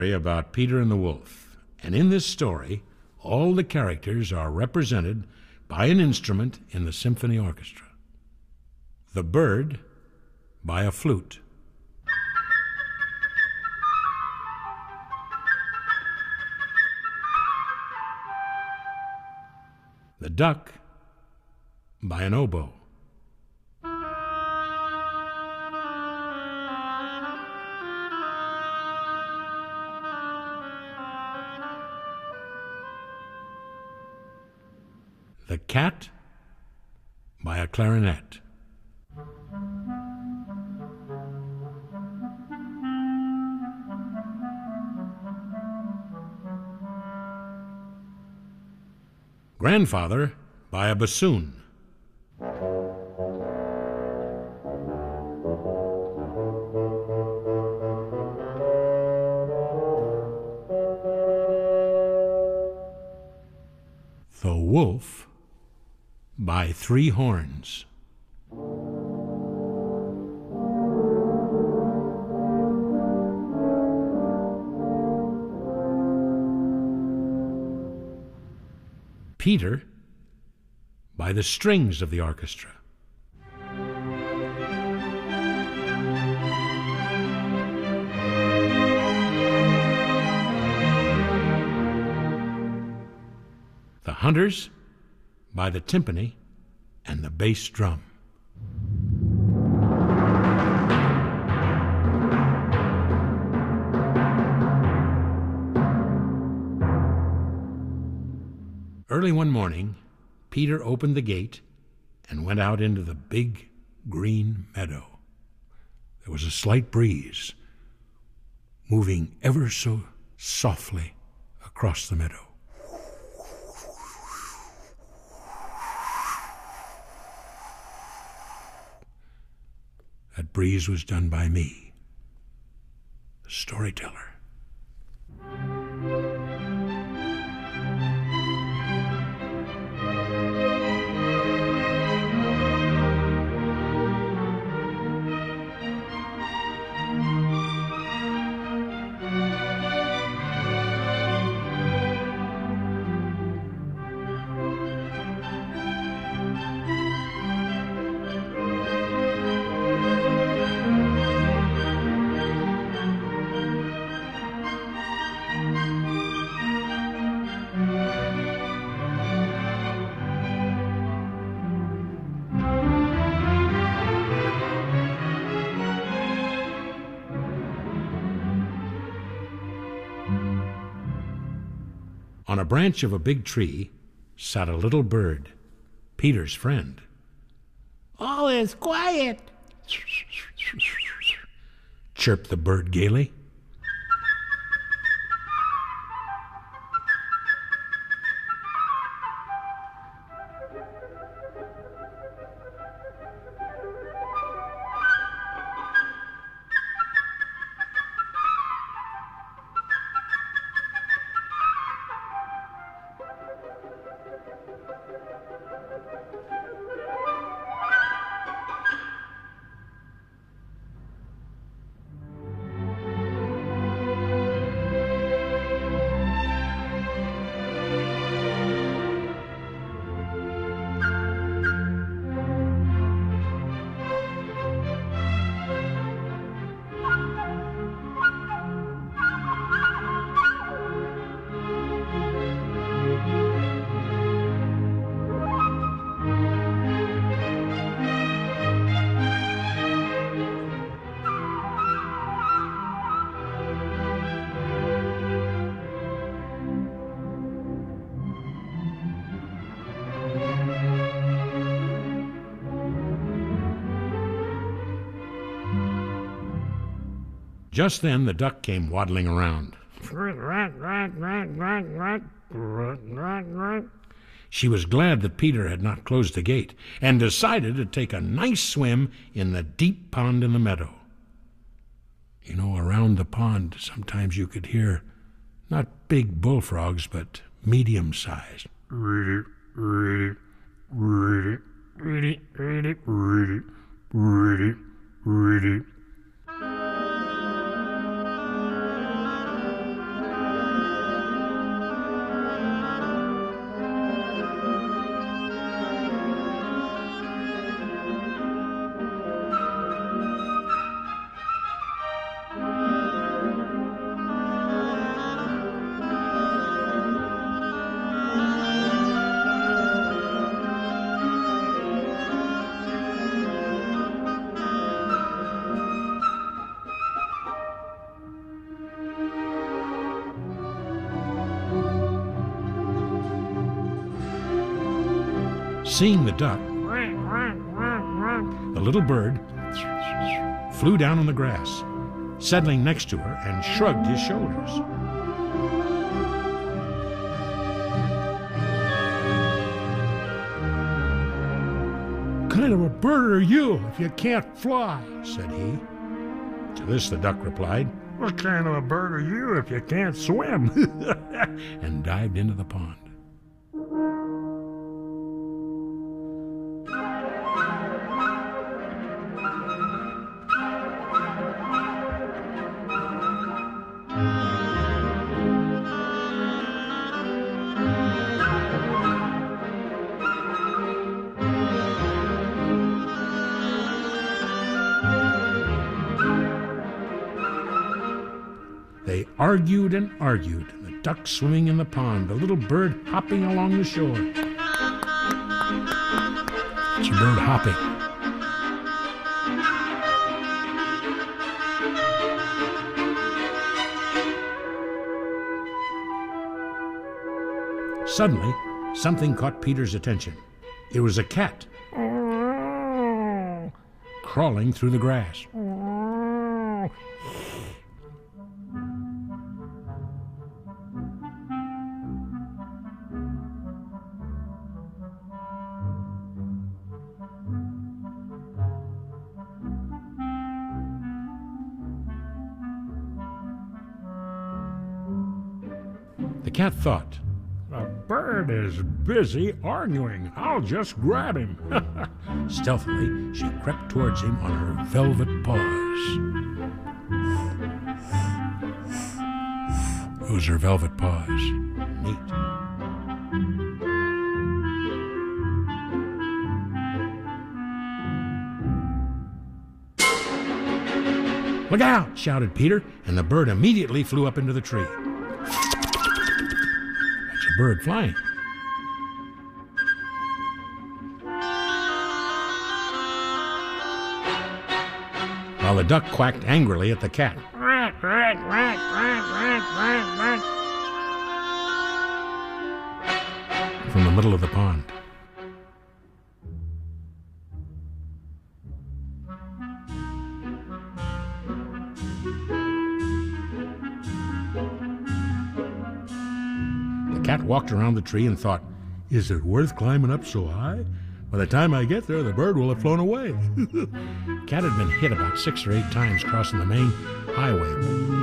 About Peter and the Wolf. And in this story, all the characters are represented by an instrument in the symphony orchestra. The bird by a flute. The duck by an oboe. The cat by a clarinet. Grandfather by a bassoon. The wolf by three horns. Peter by the strings of the orchestra. The hunters by the timpani and the bass drum. Early one morning, Peter opened the gate and went out into the big green meadow. There was a slight breeze, moving ever so softly across the meadow. That breeze was done by me, the storyteller. On a branch of a big tree sat a little bird, Peter's friend. All is quiet, chirped the bird gaily. Just then the duck came waddling around. She was glad that Peter had not closed the gate and decided to take a nice swim in the deep pond in the meadow. You know, around the pond sometimes you could hear not big bullfrogs, but medium-sized. Seeing the duck, the little bird flew down on the grass, settling next to her, and shrugged his shoulders. "What kind of a bird are you if you can't fly?" said he. To this the duck replied, "What kind of a bird are you if you can't swim?" and dived into the pond. They argued and argued, the duck swimming in the pond, the little bird hopping along the shore. It's a bird hopping. Suddenly, something caught Peter's attention. It was a cat crawling through the grass. The cat thought, "The bird is busy arguing. I'll just grab him." Stealthily, she crept towards him on her velvet paws. Those are velvet paws. Neat. "Look out!" shouted Peter, and the bird immediately flew up into the tree. Bird flying. While the duck quacked angrily at the cat. From the middle of the pond. The cat walked around the tree and thought, "Is it worth climbing up so high? By the time I get there, the bird will have flown away." Cat had been hit about 6 or 8 times crossing the main highway.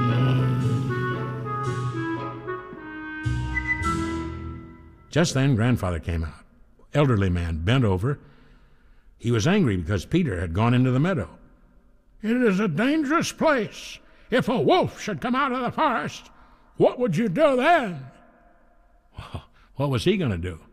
Just then, Grandfather came out. Elderly man, bent over. He was angry because Peter had gone into the meadow. "It is a dangerous place. If a wolf should come out of the forest, what would you do then?" What was he going to do?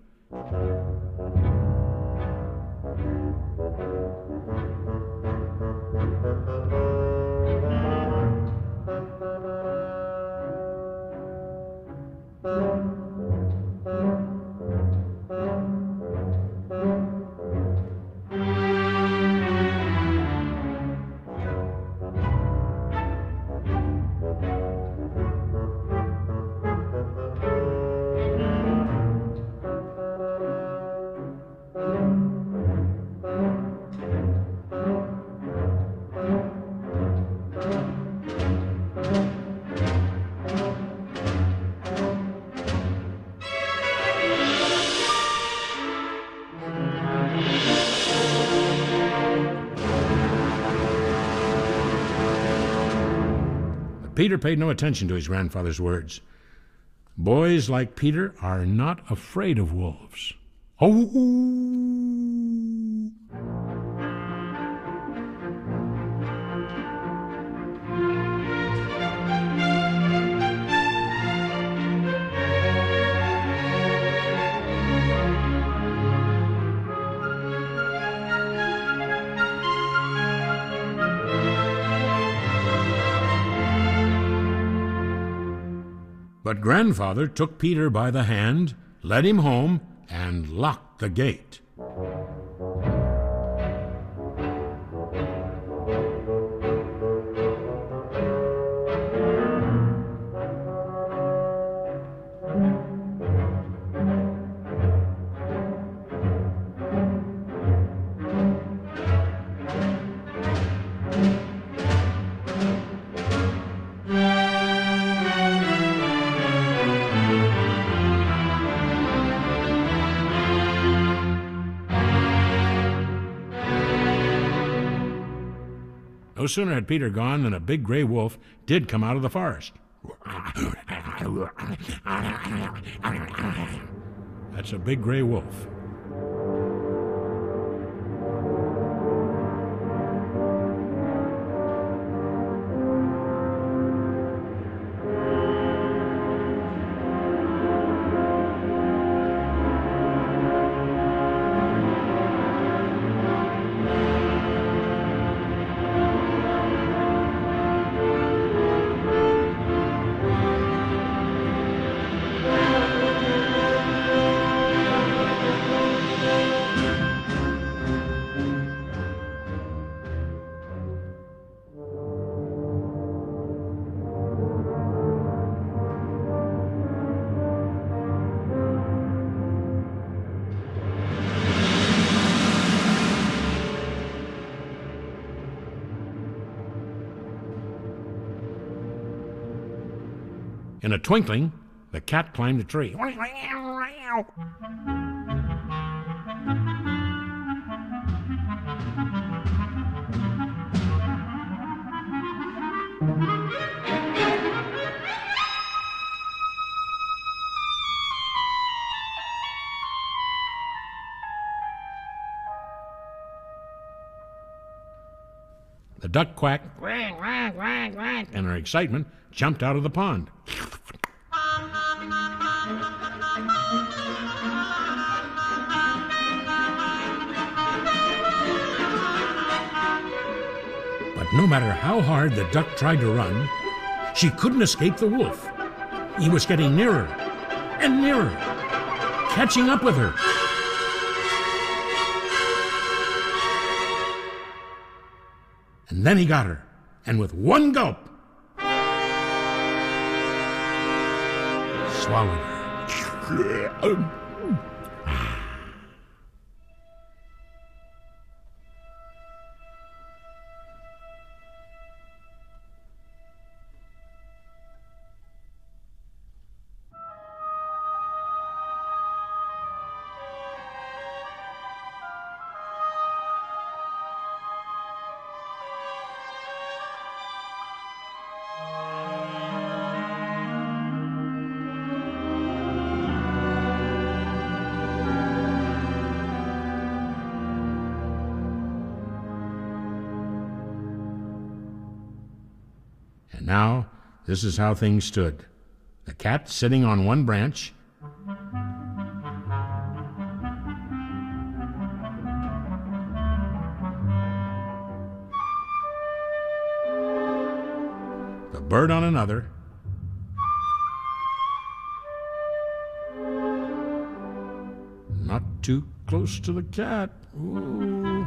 Peter paid no attention to his grandfather's words. Boys like Peter are not afraid of wolves. Oh! But Grandfather took Peter by the hand, led him home, and locked the gate. No sooner had Peter gone than a big gray wolf did come out of the forest. That's a big gray wolf. In a twinkling, the cat climbed a tree. The duck quacked, quack, quack, quack, quack, and in her excitement jumped out of the pond. But no matter how hard the duck tried to run, she couldn't escape the wolf. He was getting nearer and nearer, catching up with her. And then he got her, and with one gulp, swallowed her. And now, this is how things stood. The cat sitting on one branch, the bird on another, not too close to the cat. Ooh.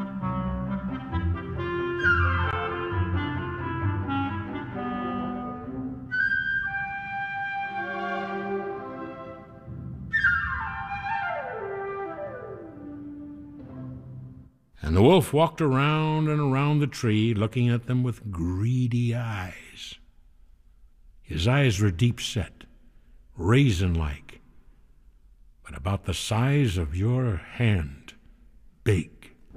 And the wolf walked around and around the tree, looking at them with greedy eyes. His eyes were deep set, raisin-like, but about the size of your hand, big.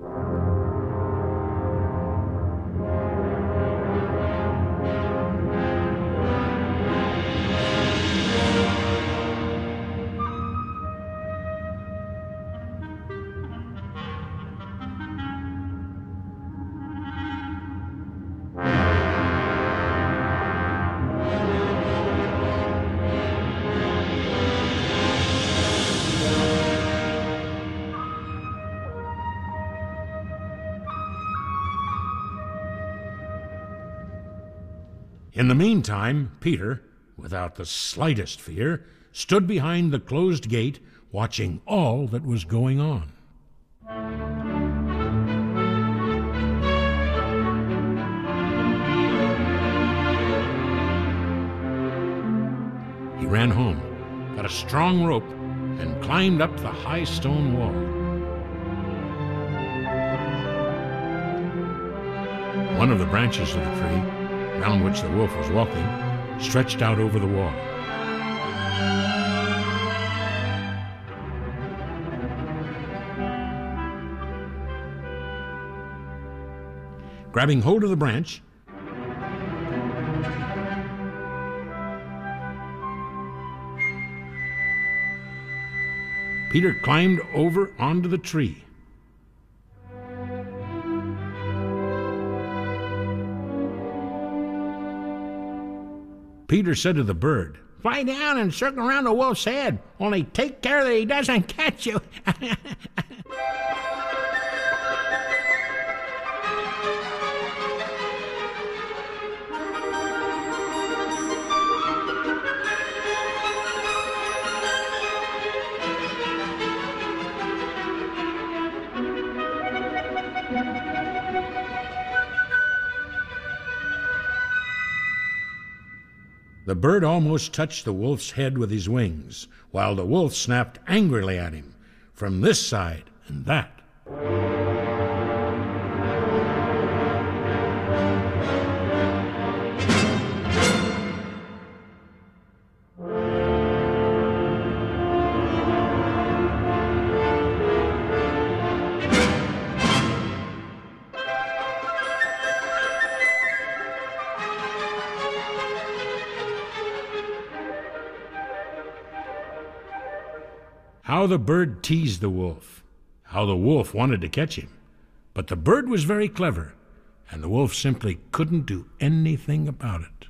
In the meantime, Peter, without the slightest fear, stood behind the closed gate, watching all that was going on. He ran home, got a strong rope, and climbed up the high stone wall. One of the branches of the tree, down which the wolf was walking, stretched out over the wall. Grabbing hold of the branch, Peter climbed over onto the tree. Peter said to the bird, "Fly down and circle around the wolf's head. Only take care that he doesn't catch you." The bird almost touched the wolf's head with his wings, while the wolf snapped angrily at him from this side and that. How the bird teased the wolf, how the wolf wanted to catch him. But the bird was very clever, and the wolf simply couldn't do anything about it.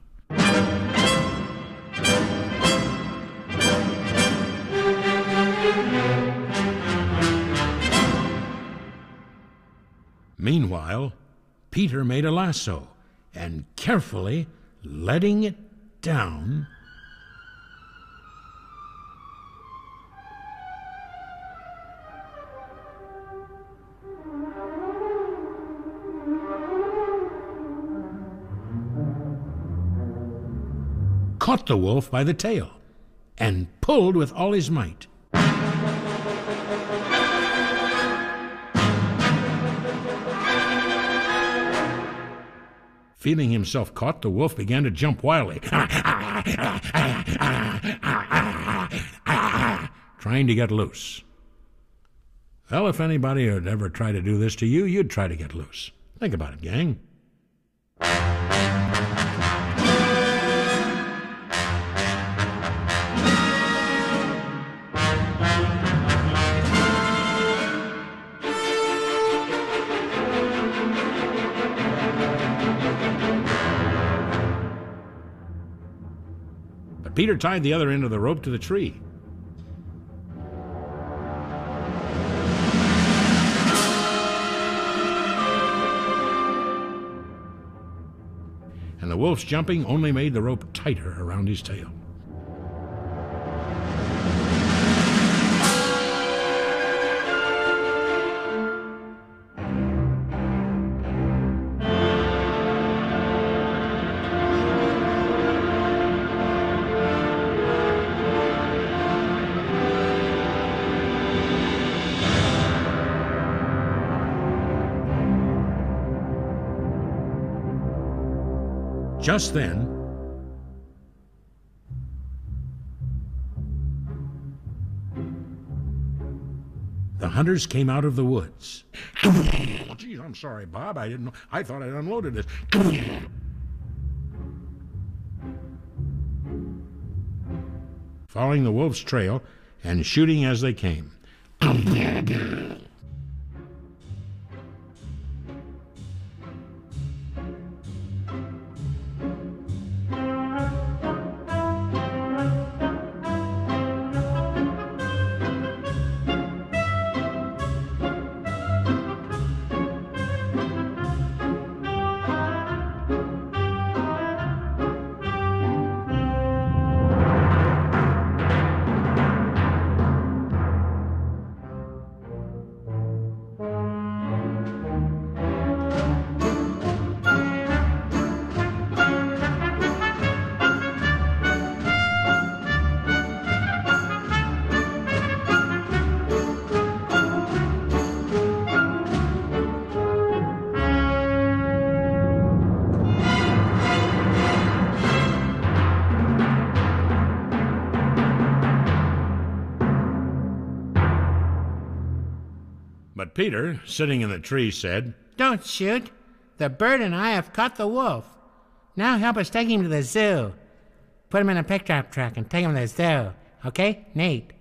Meanwhile, Peter made a lasso, and carefully letting it down, caught the wolf by the tail and pulled with all his might. Feeling himself caught, the wolf began to jump wildly, trying to get loose. Well, if anybody had ever tried to do this to you, you'd try to get loose. Think about it, gang. But Peter tied the other end of the rope to the tree. And the wolf's jumping only made the rope tighter around his tail. Just then, the hunters came out of the woods. Oh, geez, I'm sorry, Bob. I didn't know. I thought I'd unloaded this. Following the wolf's trail and shooting as they came. But Peter, sitting in the tree, said, "Don't shoot. The bird and I have caught the wolf. Now help us take him to the zoo. Put him in a pickup truck and take him to the zoo. Okay, Nate?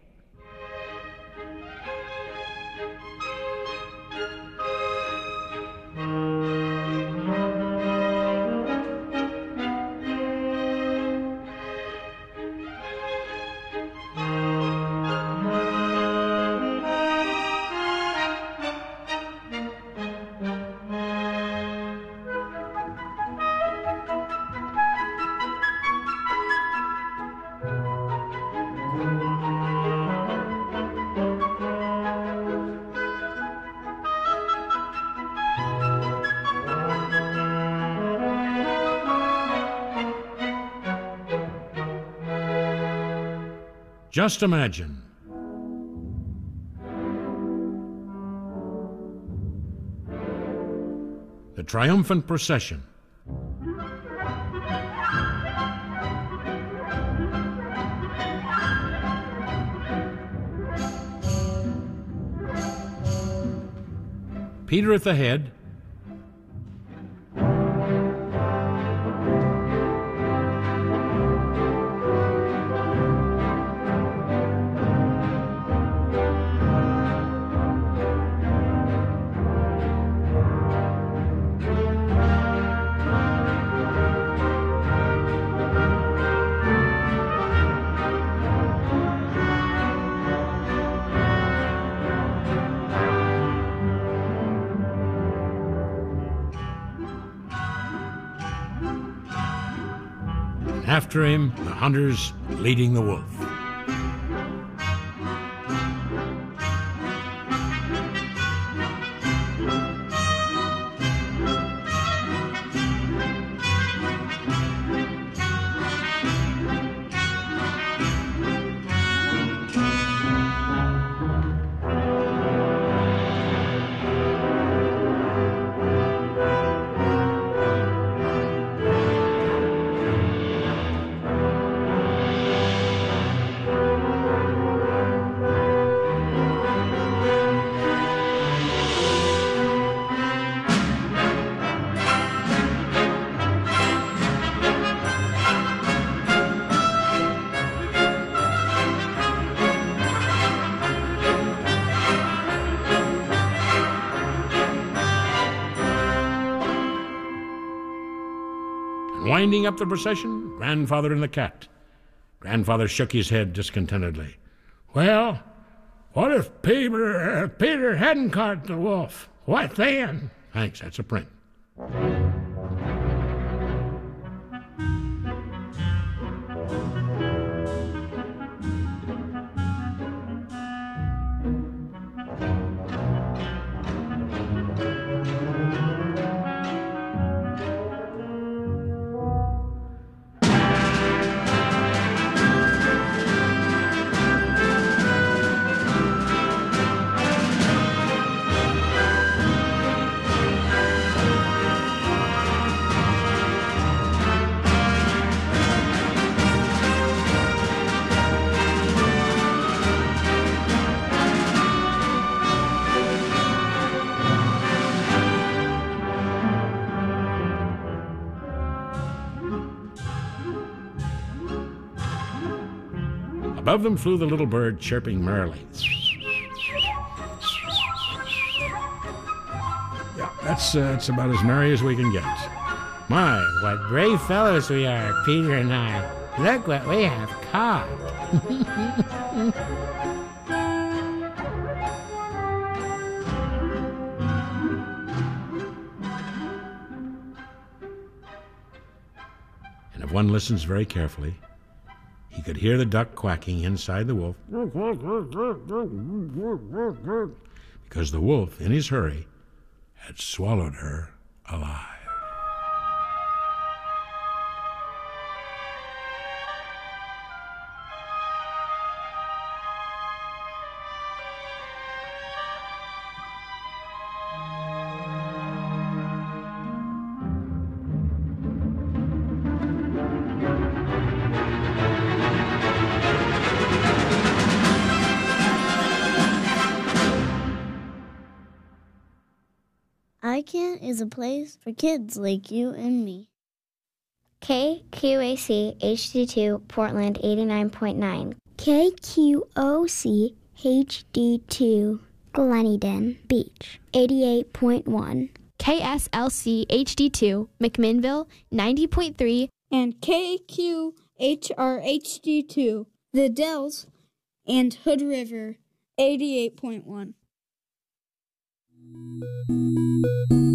Just imagine. The triumphant procession. Peter at the head. After him, the hunters leading the wolf. Winding up the procession, Grandfather and the cat. Grandfather shook his head discontentedly. Well, what if Peter hadn't caught the wolf? What then? Thanks, that's a print. Above them flew the little bird, chirping merrily. Yeah, that's about as merry as we can get. My, what brave fellows we are, Peter and I. Look what we have caught. And if one listens very carefully, he could hear the duck quacking inside the wolf, because the wolf, in his hurry, had swallowed her alive. YCAN is a place for kids like you and me. KQAC HD2 Portland 89.9. KQOC HD2 Gleneden Beach 88.1. KSLC HD2 McMinnville 90.3. And KQHR HD2 The Dells and Hood River 88.1.